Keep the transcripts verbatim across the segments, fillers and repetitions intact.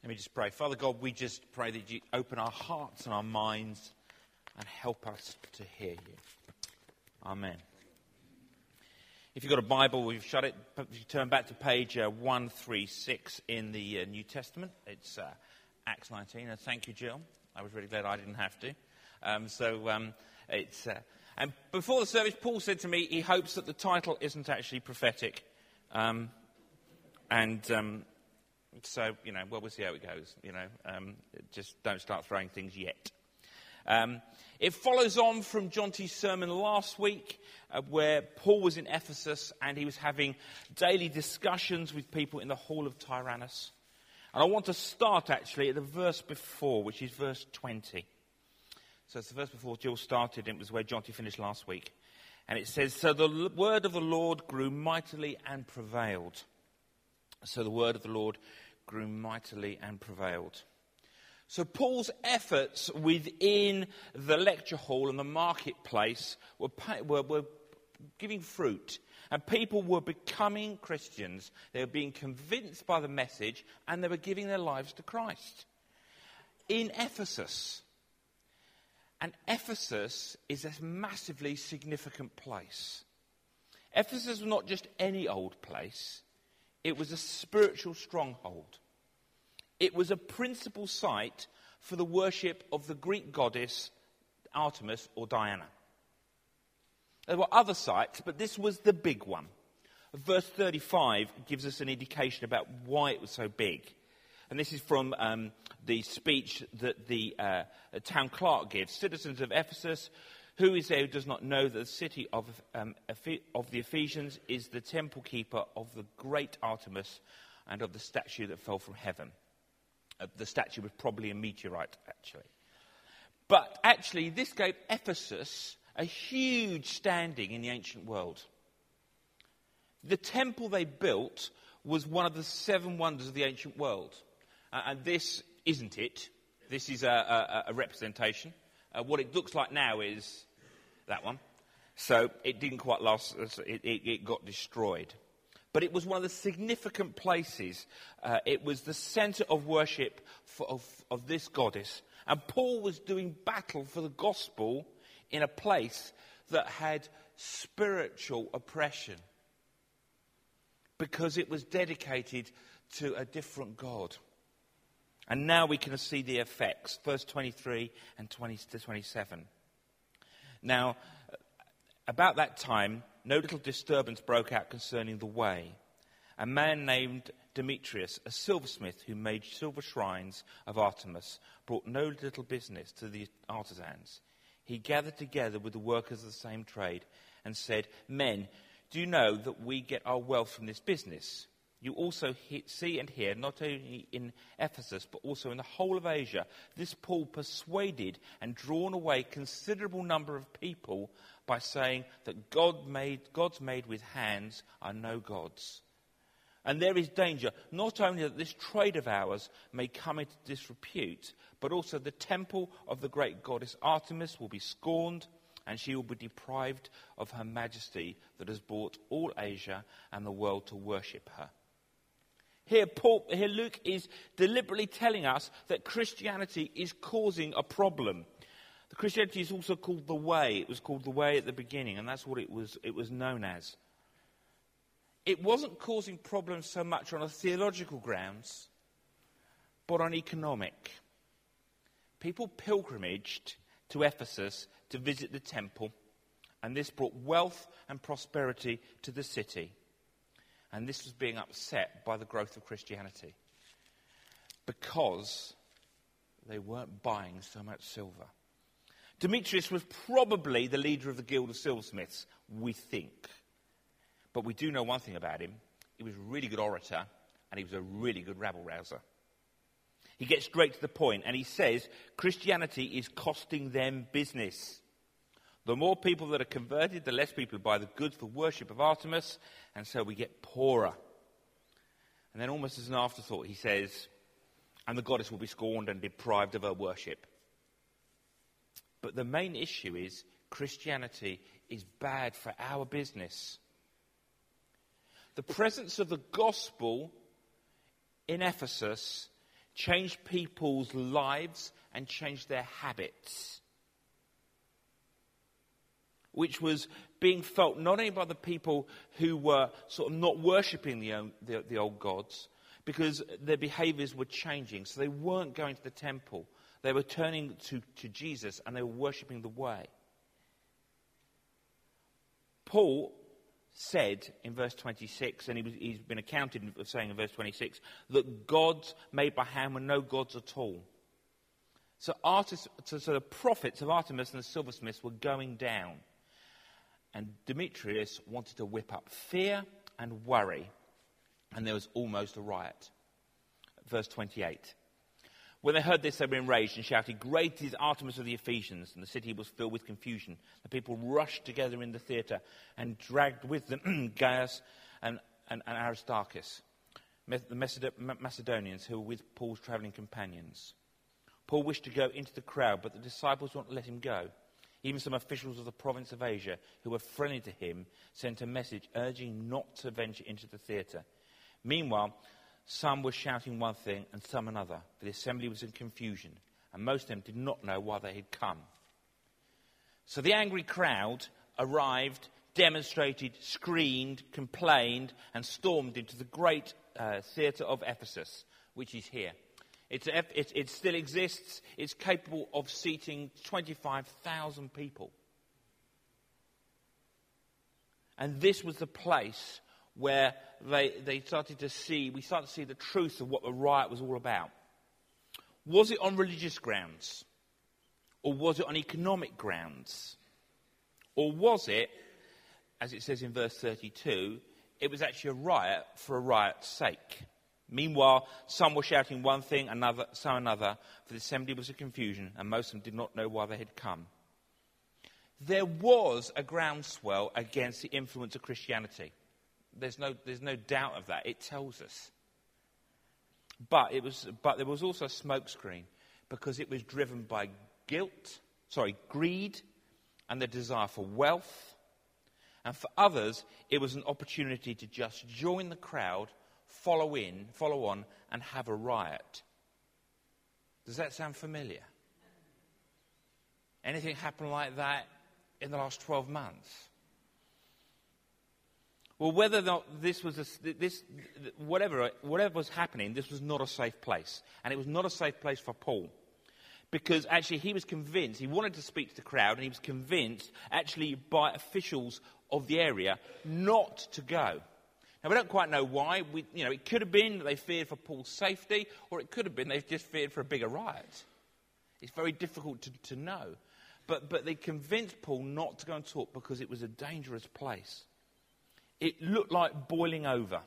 Let me just pray. Father God, we just pray that you open our hearts and our minds and help us to hear you. Amen. If you've got a Bible, we've shut it. If you turn back to page uh, one thirty-six in the uh, New Testament, it's uh, Acts nineteen. And thank you, Jill. I was really glad I didn't have to. Um, so um, it's uh, and before the service, Paul said to me he hopes that the title isn't actually prophetic, um, and um, so you know, well, we'll see how it goes. You know, um, just don't start throwing things yet. Um, it follows on from John T's sermon last week, uh, where Paul was in Ephesus and he was having daily discussions with people in the hall of Tyrannus. And I want to start actually at the verse before, which is verse twenty. So it's the verse before Jill started, and it was where John T finished last week. And it says, "So the l- word of the Lord grew mightily and prevailed." So the word of the Lord grew mightily and prevailed. So Paul's efforts within the lecture hall and the marketplace were, pay, were, were giving fruit. And people were becoming Christians. They were being convinced by the message, and they were giving their lives to Christ. In Ephesus. And Ephesus is a massively significant place. Ephesus was not just any old place. It was a spiritual stronghold. It was a principal site for the worship of the Greek goddess Artemis or Diana. There were other sites, but this was the big one. Verse thirty-five gives us an indication about why it was so big. And this is from um, the speech that the uh, town clerk gives. "Citizens of Ephesus, who is there who does not know that the city of, um, of the Ephesians is the temple keeper of the great Artemis and of the statue that fell from heaven?" Uh, the statue was probably a meteorite, actually. But actually, this gave Ephesus a huge standing in the ancient world. The temple they built was one of the seven wonders of the ancient world. Uh, and this isn't it. This is a, a, a representation. Uh, what it looks like now is that one. So it didn't quite last, it, it, it got destroyed. But it was one of the significant places. Uh, it was the centre of worship for, of, of this goddess. And Paul was doing battle for the gospel in a place that had spiritual oppression, because it was dedicated to a different God. And now we can see the effects, verse twenty-three and twenty to twenty-seven. Now, about that time, no little disturbance broke out concerning the way. A man named Demetrius, a silversmith who made silver shrines of Artemis, brought no little business to the artisans. He gathered together with the workers of the same trade and said, "Men, do you know that we get our wealth from this business? You also he- see and hear, not only in Ephesus, but also in the whole of Asia, this Paul persuaded and drawn away considerable number of people by saying that God made, gods made with hands are no gods. And there is danger, not only that this trade of ours may come into disrepute, but also the temple of the great goddess Artemis will be scorned, and she will be deprived of her majesty that has brought all Asia and the world to worship her." Here, Paul, here Luke is deliberately telling us that Christianity is causing a problem. The Christianity is also called the Way. It was called the Way at the beginning, and that's what it was, it was known as. It wasn't causing problems so much on a theological grounds, but on economic. People pilgrimaged to Ephesus to visit the temple, and this brought wealth and prosperity to the city. And this was being upset by the growth of Christianity, because they weren't buying so much silver. Demetrius was probably the leader of the Guild of Silversmiths, we think. But we do know one thing about him. He was a really good orator, and he was a really good rabble-rouser. He gets straight to the point, and he says Christianity is costing them business. The more people that are converted, the less people buy the goods for worship of Artemis, and so we get poorer. And then almost as an afterthought, he says, and the goddess will be scorned and deprived of her worship. But the main issue is Christianity is bad for our business. The presence of the gospel in Ephesus changed people's lives and changed their habits, which was being felt not only by the people who were sort of not worshipping the, old, the, the old gods, because their behaviours were changing. So they weren't going to the temple. They were turning to, to Jesus and they were worshipping the way. Paul said in verse twenty-six, and he was, he's been accounted of saying in verse twenty-six, that gods made by hand were no gods at all. So, artists, so, so the prophets of Artemis and the silversmiths were going down. And Demetrius wanted to whip up fear and worry. And there was almost a riot. Verse twenty-eight. When they heard this, they were enraged and shouted, "Great is Artemis of the Ephesians!" And the city was filled with confusion. The people rushed together in the theatre and dragged with them Gaius and, and, and Aristarchus, the Macedonians who were with Paul's travelling companions. Paul wished to go into the crowd, but the disciples wouldn't let him go. Even some officials of the province of Asia, who were friendly to him, sent a message urging not to venture into the theatre. Meanwhile, some were shouting one thing and some another, for the assembly was in confusion, and most of them did not know why they had come. So the angry crowd arrived, demonstrated, screamed, complained, and stormed into the great uh, theatre of Ephesus, which is here. It's, it, it still exists. It's capable of seating twenty-five thousand people. And this was the place where they, they started to see, we started to see the truth of what the riot was all about. Was it on religious grounds? Or was it on economic grounds? Or was it, as it says in verse thirty-two, it was actually a riot for a riot's sake? Meanwhile, some were shouting one thing, another, some another, for the assembly was in confusion, and most of them did not know why they had come. There was a groundswell against the influence of Christianity. There's no, there's no doubt of that. It tells us. But it was, but there was also a smokescreen, because it was driven by guilt, sorry, greed, and the desire for wealth. And for others, it was an opportunity to just join the crowd, follow in, follow on, and have a riot. Does that sound familiar? Anything happen like that in the last twelve months? Well, whether or not this was a, this, whatever whatever was happening, this was not a safe place, and it was not a safe place for Paul, because actually he was convinced. He wanted to speak to the crowd, and he was convinced, actually, by officials of the area, not to go. Now, we don't quite know why. We, you know, it could have been that they feared for Paul's safety, or it could have been they just feared for a bigger riot. It's very difficult to, to know. But, but they convinced Paul not to go and talk because it was a dangerous place. It looked like boiling over.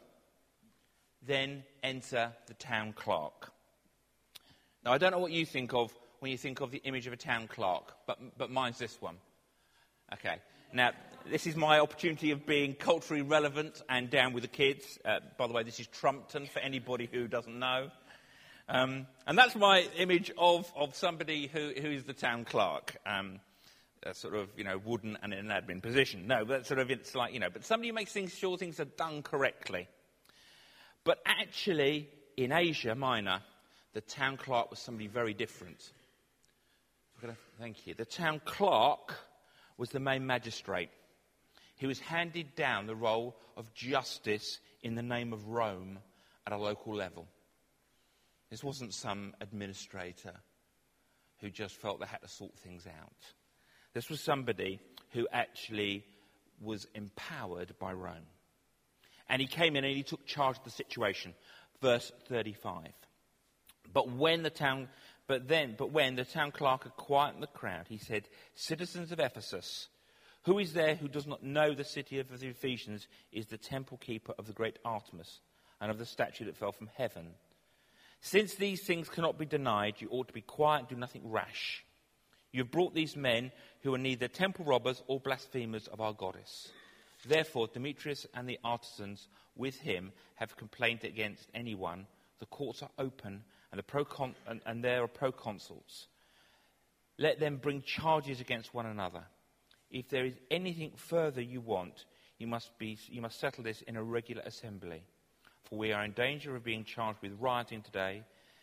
Then enter the town clerk. Now, I don't know what you think of when you think of the image of a town clerk, but, but mine's this one. Okay. Now, this is my opportunity of being culturally relevant and down with the kids. Uh, by the way, this is Trumpton, for anybody who doesn't know. Um, and that's my image of, of somebody who, who is the town clerk. Um, a sort of, you know, wooden and in an admin position. No, but sort of, it's like, you know, but somebody who makes things sure things are done correctly. But actually, in Asia Minor, the town clerk was somebody very different. Thank you. The town clerk was the main magistrate. He was handed down the role of justice in the name of Rome at a local level. This wasn't some administrator who just felt they had to sort things out. This was somebody who actually was empowered by Rome. And he came in and he took charge of the situation. Verse thirty-five. But when the town, but then, but when the town clerk had quietened the crowd, he said, "Citizens of Ephesus, who is there who does not know the city of the Ephesians is the temple keeper of the great Artemis and of the statue that fell from heaven? Since these things cannot be denied, you ought to be quiet and do nothing rash. You have brought these men who are neither temple robbers or blasphemers of our goddess. Therefore, Demetrius and the artisans with him have complained against anyone. The courts are open, and, the procon- and, and there are proconsuls. Let them bring charges against one another. If there is anything further you want, you must, be, you must settle this in a regular assembly. For we are in danger of being charged with rioting today,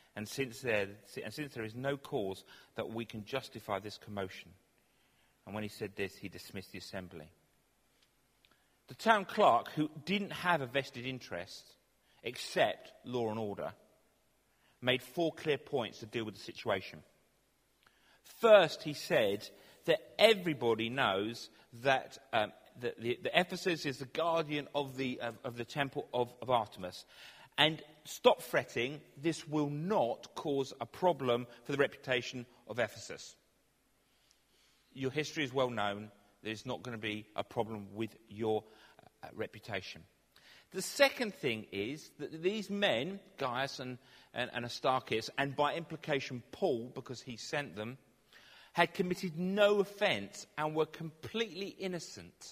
And since there, and since there is no cause that we can justify this commotion. And when he said this, he dismissed the assembly. The town clerk, who didn't have a vested interest except law and order, made four clear points to deal with the situation. First, he said that everybody knows that, um, that, the, that Ephesus is the guardian of the, of, of the temple of, of Artemis. And stop fretting, this will not cause a problem for the reputation of Ephesus. Your history is well known. There's not going to be a problem with your uh, reputation. The second thing is that these men, Gaius and, and, and Aristarchus, and by implication Paul, because he sent them, had committed no offence and were completely innocent.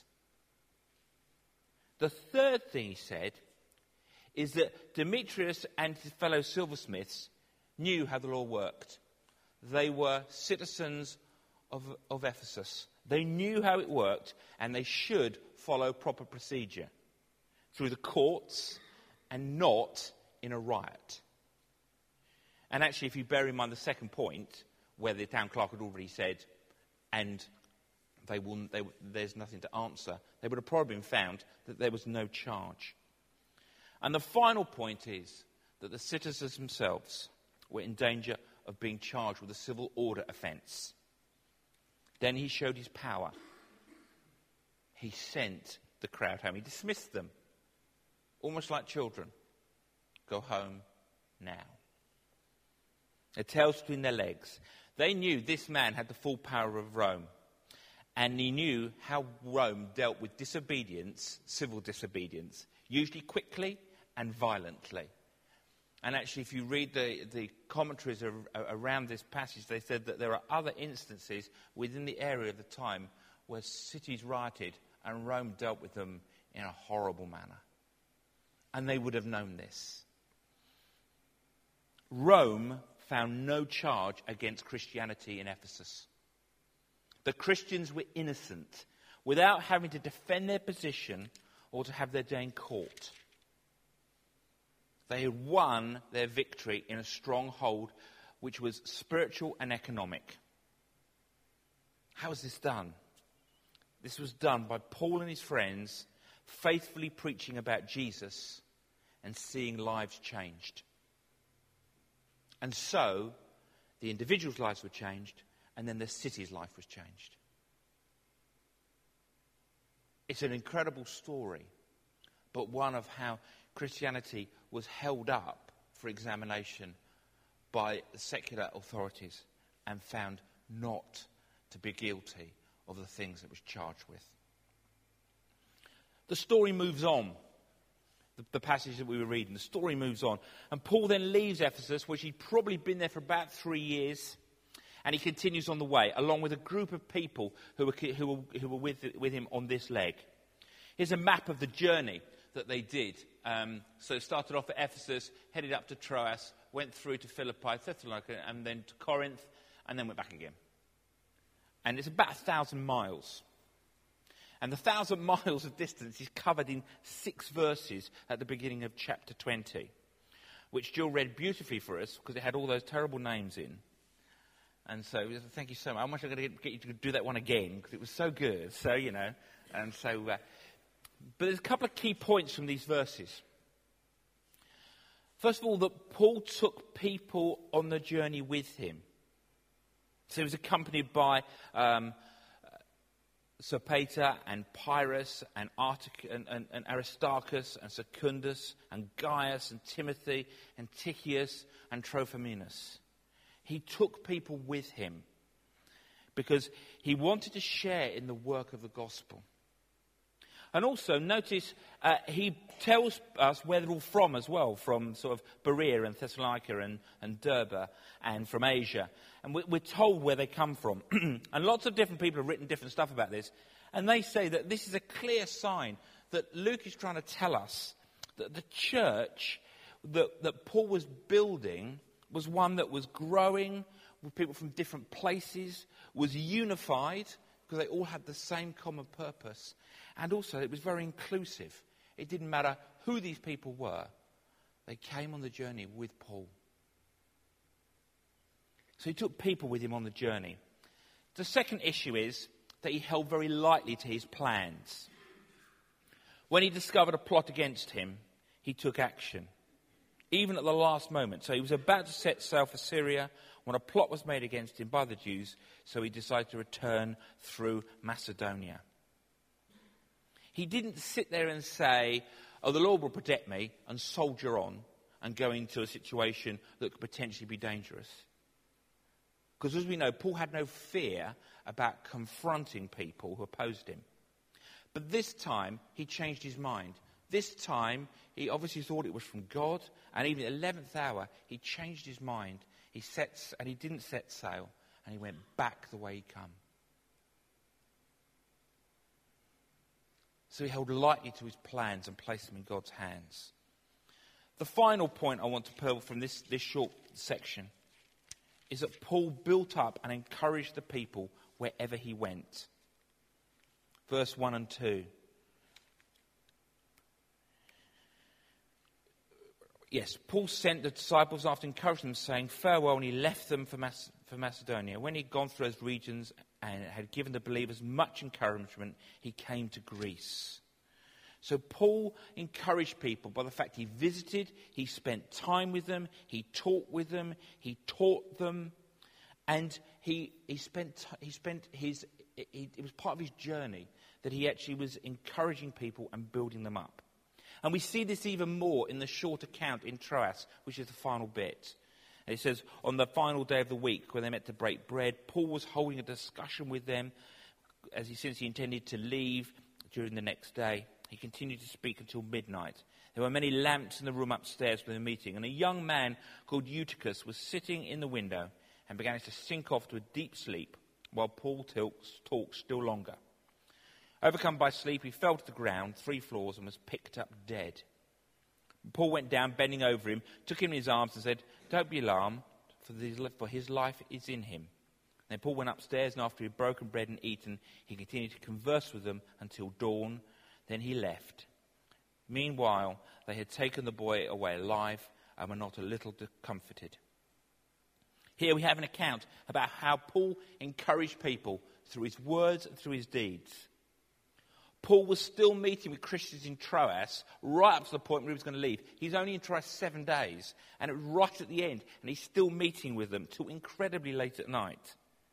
The third thing he said is that Demetrius and his fellow silversmiths knew how the law worked. They were citizens of, of Ephesus. They knew how it worked, and they should follow proper procedure through the courts and not in a riot. And actually, if you bear in mind the second point, where the town clerk had already said, and they will, they, there's nothing to answer, they would have probably been found that there was no charge. And the final point is that the citizens themselves were in danger of being charged with a civil order offence. Then he showed his power. He sent the crowd home. He dismissed them, almost like children. Go home now. Their tails between their legs. They knew this man had the full power of Rome. And he knew how Rome dealt with disobedience, civil disobedience, usually quickly and violently. And actually, if you read the, the commentaries ar- around this passage, they said that there are other instances within the area of the time where cities rioted and Rome dealt with them in a horrible manner. And they would have known this. Rome found no charge against Christianity in Ephesus. The Christians were innocent without having to defend their position or to have their day in court. They had won their victory in a stronghold which was spiritual and economic. How was this done? This was done by Paul and his friends faithfully preaching about Jesus and seeing lives changed. And so, the individuals' lives were changed, and then the city's life was changed. It's an incredible story, but one of how Christianity was held up for examination by secular authorities and found not to be guilty of the things it was charged with. The story moves on. The, the passage that we were reading, the story moves on. And Paul then leaves Ephesus, which he'd probably been there for about three years. And he continues on the way, along with a group of people who were, who were, who were with, with him on this leg. Here's a map of the journey that they did. Um, so it started off at Ephesus, headed up to Troas, went through to Philippi, Thessalonica, and then to Corinth, and then went back again. And it's about a thousand miles. And the thousand miles of distance is covered in six verses at the beginning of chapter twenty, which Jill read beautifully for us because it had all those terrible names in. And so, thank you so much. How much I'm going to get you to do that one again because it was so good. So, you know, and so, uh, but there's a couple of key points from these verses. First of all, that Paul took people on the journey with him. So he was accompanied by um, Sopater and Pyrrhus and, Artic- and, and, and Aristarchus and Secundus and Gaius and Timothy and Tychius and Trophimus. He took people with him because he wanted to share in the work of the gospel. And also, notice uh, he tells us where they're all from as well, from sort of Berea and Thessalonica and, and Derbe and from Asia. And we, we're told where they come from. And lots of different people have written different stuff about this. And they say that this is a clear sign that Luke is trying to tell us that the church that, that Paul was building was one that was growing with people from different places, was unified because they all had the same common purpose. And also, it was very inclusive. It didn't matter who these people were. They came on the journey with Paul. So he took people with him on the journey. The second issue is that he held very lightly to his plans. When he discovered a plot against him, he took action, even at the last moment. So he was about to set sail for Syria when a plot was made against him by the Jews, so he decided to return through Macedonia. He didn't sit there and say, oh, the Lord will protect me, and soldier on and go into a situation that could potentially be dangerous. Because as we know, Paul had no fear about confronting people who opposed him. But this time, he changed his mind. This time, he obviously thought it was from God, and even at the eleventh hour, he changed his mind. He sets, and he didn't set sail, and he went back the way he come. So he held lightly to his plans and placed them in God's hands. The final point I want to pull from this, this short section is that Paul built up and encouraged the people wherever he went. Verse one and two. Yes, Paul sent the disciples after encouraging them, saying farewell, and he left them for, Mac- for Macedonia. When he'd gone through those regions and had given the believers much encouragement, he came to Greece. So Paul encouraged people by the fact he visited, he spent time with them, he talked with them, he taught them, and he he spent he spent his he, it was part of his journey that he actually was encouraging people and building them up. And we see this even more in the short account in Troas, which is the final bit. And it says, on the final day of the week, when they met to break bread, Paul was holding a discussion with them, as he since he intended to leave during the next day. He continued to speak until midnight. There were many lamps in the room upstairs for the meeting, and a young man called Eutychus was sitting in the window and began to sink off to a deep sleep, while Paul talks, talked still longer. Overcome by sleep, he fell to the ground, three floors, and was picked up dead. Paul went down, bending over him, took him in his arms and said, don't be alarmed, for his life is in him. Then Paul went upstairs, and after he had broken bread and eaten, he continued to converse with them until dawn. Then he left. Meanwhile, they had taken the boy away alive and were not a little comforted. Here we have an account about how Paul encouraged people through his words and through his deeds. Paul was still meeting with Christians in Troas right up to the point where he was going to leave. He's only in Troas seven days, and it was right at the end, and he's still meeting with them till incredibly late at night.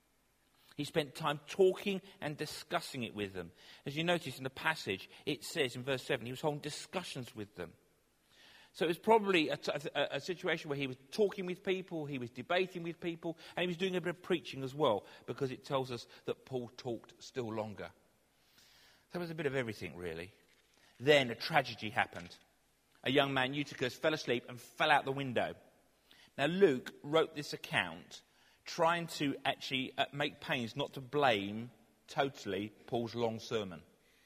He spent time talking and discussing it with them. As you notice in the passage, it says in verse seven, he was holding discussions with them. So it was probably a, a, a situation where he was talking with people, he was debating with people, and he was doing a bit of preaching as well, because it tells us that Paul talked still longer. So it was a bit of everything, really. Then a tragedy happened. A young man, Eutychus, fell asleep and fell out the window. Now Luke wrote this account trying to actually uh, make pains not to blame totally Paul's long sermon.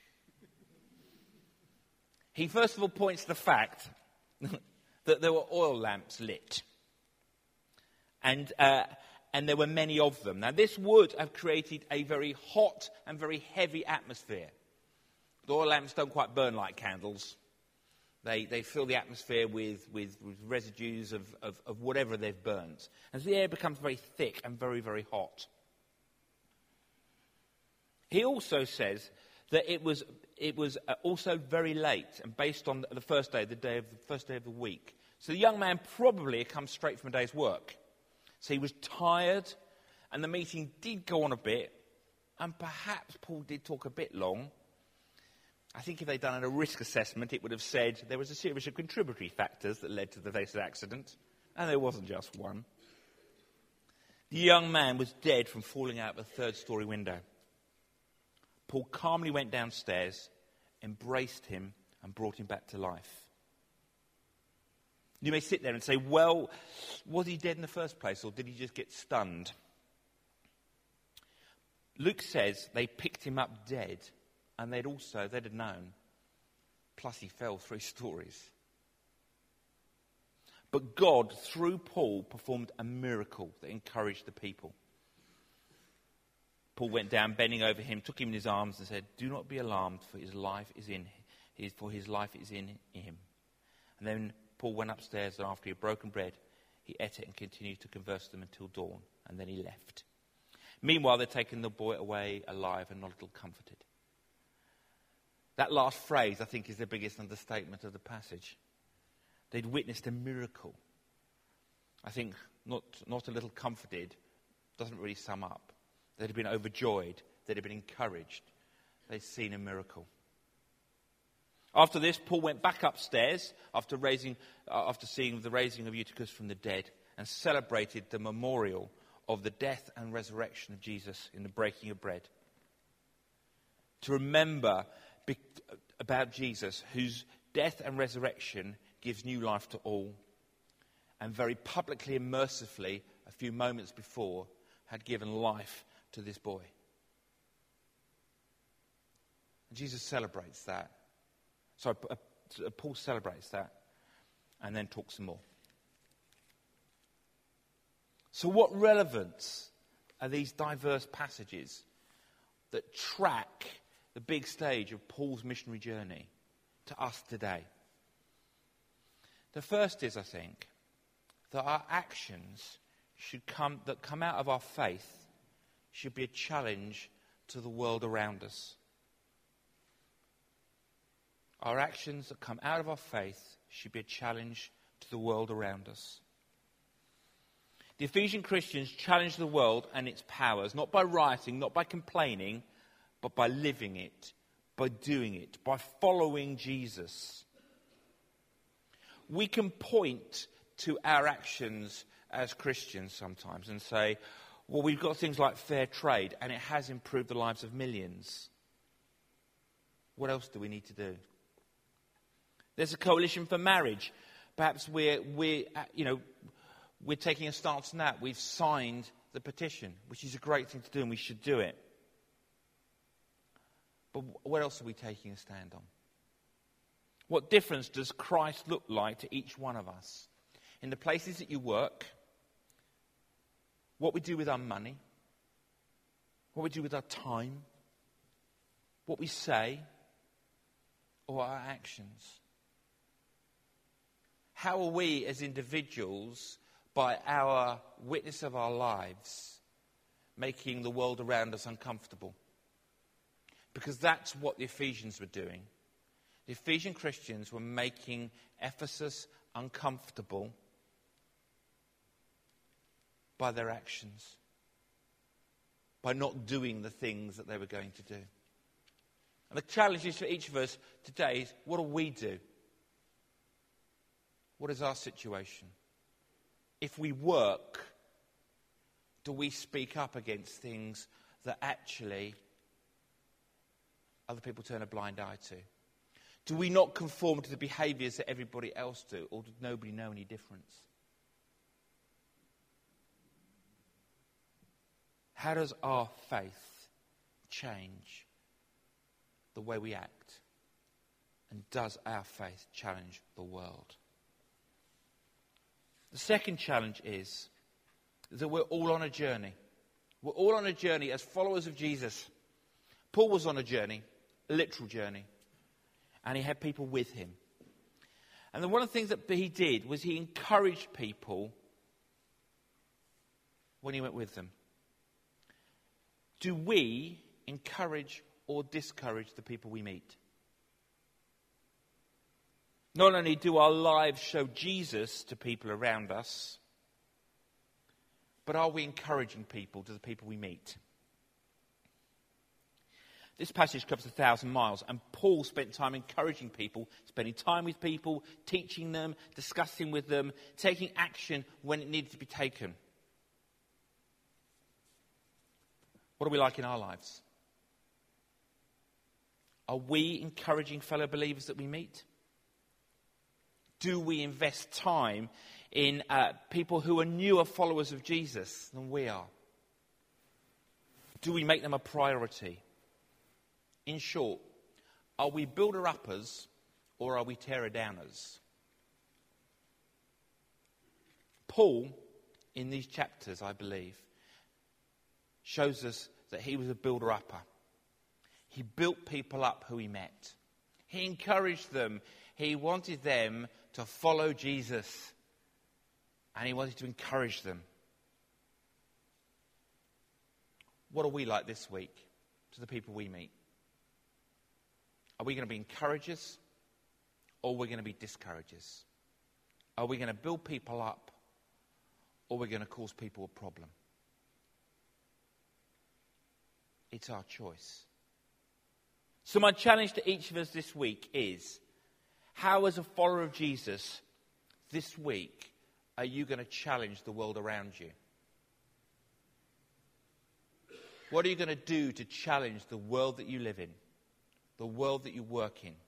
He first of all points to the fact that there were oil lamps lit. And, uh, and there were many of them. Now this would have created a very hot and very heavy atmosphere. The oil lamps don't quite burn like candles. They, they fill the atmosphere with, with, with residues of, of, of whatever they've burnt. And so the air becomes very thick and very, very hot. He also says that it was, it was also very late and based on the first day, the day of the first day of the week. So the young man probably had come straight from a day's work. So he was tired, and the meeting did go on a bit, and perhaps Paul did talk a bit long. I think if they'd done a risk assessment, it would have said there was a series of contributory factors that led to the fatal accident, and there wasn't just one. The young man was dead from falling out of a third-story window. Paul calmly went downstairs, embraced him, and brought him back to life. You may sit there and say, well, was he dead in the first place, or did he just get stunned? Luke says they picked him up dead. And they'd also, they'd have known. Plus he fell three stories. But God, through Paul, performed a miracle that encouraged the people. Paul went down, bending over him, took him in his arms and said, do not be alarmed, for his life is in his, for his life is in him. And then Paul went upstairs, and after he had broken bread, he ate it and continued to converse with them until dawn. And then he left. Meanwhile, they're taking the boy away alive and not a little comforted. That last phrase, I think, is the biggest understatement of the passage. They'd witnessed a miracle. I think not, not a little comforted doesn't really sum up. They'd been overjoyed. They'd have been encouraged. They'd seen a miracle. After this, Paul went back upstairs after, raising, uh, after seeing the raising of Eutychus from the dead and celebrated the memorial of the death and resurrection of Jesus in the breaking of bread. To remember be- about Jesus, whose death and resurrection gives new life to all, and very publicly and mercifully, a few moments before, had given life to this boy. And Jesus celebrates that. So uh, Paul celebrates that and then talks some more. So what relevance are these diverse passages that track the big stage of Paul's missionary journey to us today? The first is, I think, that our actions should come that come out of our faith should be a challenge to the world around us. Our actions that come out of our faith should be a challenge to the world around us. The Ephesian Christians challenged the world and its powers, not by rioting, not by complaining, but by living it, by doing it, by following Jesus. We can point to our actions as Christians sometimes and say, well, we've got things like fair trade and it has improved the lives of millions. What else do we need to do? There's a coalition for marriage. Perhaps we're, we're, you know, we're taking a stance on that. We've signed the petition, which is a great thing to do and we should do it. But what else are we taking a stand on? What difference does Christ look like to each one of us? In the places that you work, what we do with our money, what we do with our time, what we say, or our actions. How are we as individuals, by our witness of our lives, making the world around us uncomfortable? Because that's what the Ephesians were doing. The Ephesian Christians were making Ephesus uncomfortable by their actions, by not doing the things that they were going to do. And the challenge is for each of us today is, what do we do? What is our situation? If we work, do we speak up against things that actually other people turn a blind eye to? Do we not conform to the behaviours that everybody else do, or does nobody know any difference? How does our faith change the way we act? And does our faith challenge the world? The second challenge is that we're all on a journey. We're all on a journey as followers of Jesus. Paul was on a journey, a literal journey, and he had people with him. And then one of the things that he did was he encouraged people when he went with them. Do we encourage or discourage the people we meet? Not only do our lives show Jesus to people around us, but are we encouraging people to the people we meet? This passage covers a thousand miles, and Paul spent time encouraging people, spending time with people, teaching them, discussing with them, taking action when it needed to be taken. What are we like in our lives? Are we encouraging fellow believers that we meet? Do we invest time in uh, people who are newer followers of Jesus than we are? Do we make them a priority? In short, are we builder-uppers or are we tear-downers? Paul, in these chapters, I believe, shows us that he was a builder-upper. He built people up who he met. He encouraged them. He wanted them to follow Jesus. And he wanted to encourage them. what are we like this week to the people we meet? Are we going to be encouragers, or are we going to be discouragers? Are we going to build people up, or are we going to cause people a problem? It's our choice. So my challenge to each of us this week is, how as a follower of Jesus, this week, are you going to challenge the world around you? What are you going to do to challenge the world that you live in, the world that you work in?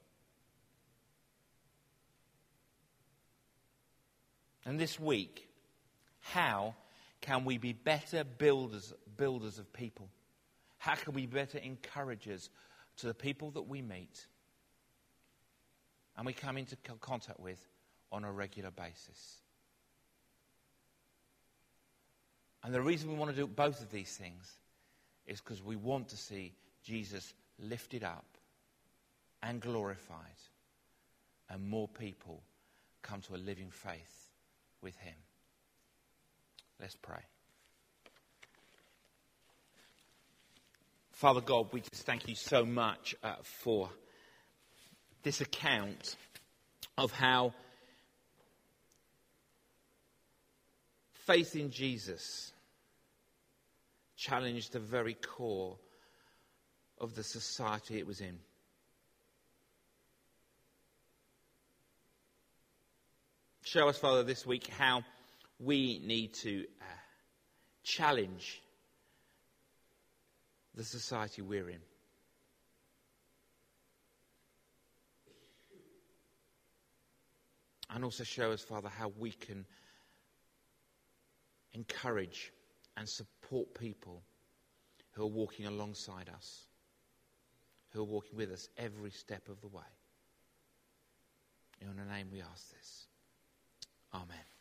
And this week, how can we be better builders, builders of people? How can we be better encouragers to the people that we meet and we come into contact with on a regular basis? And the reason we want to do both of these things is because we want to see Jesus lifted up and glorified, and more people come to a living faith with him. Let's pray. Father God, we just thank you so much uh, for this account of how faith in Jesus challenged the very core of the society it was in. Show us, Father, this week how we need to uh, challenge the society we're in. And also show us, Father, how we can encourage and support people who are walking alongside us, who are walking with us every step of the way. In your name we ask this. Amen.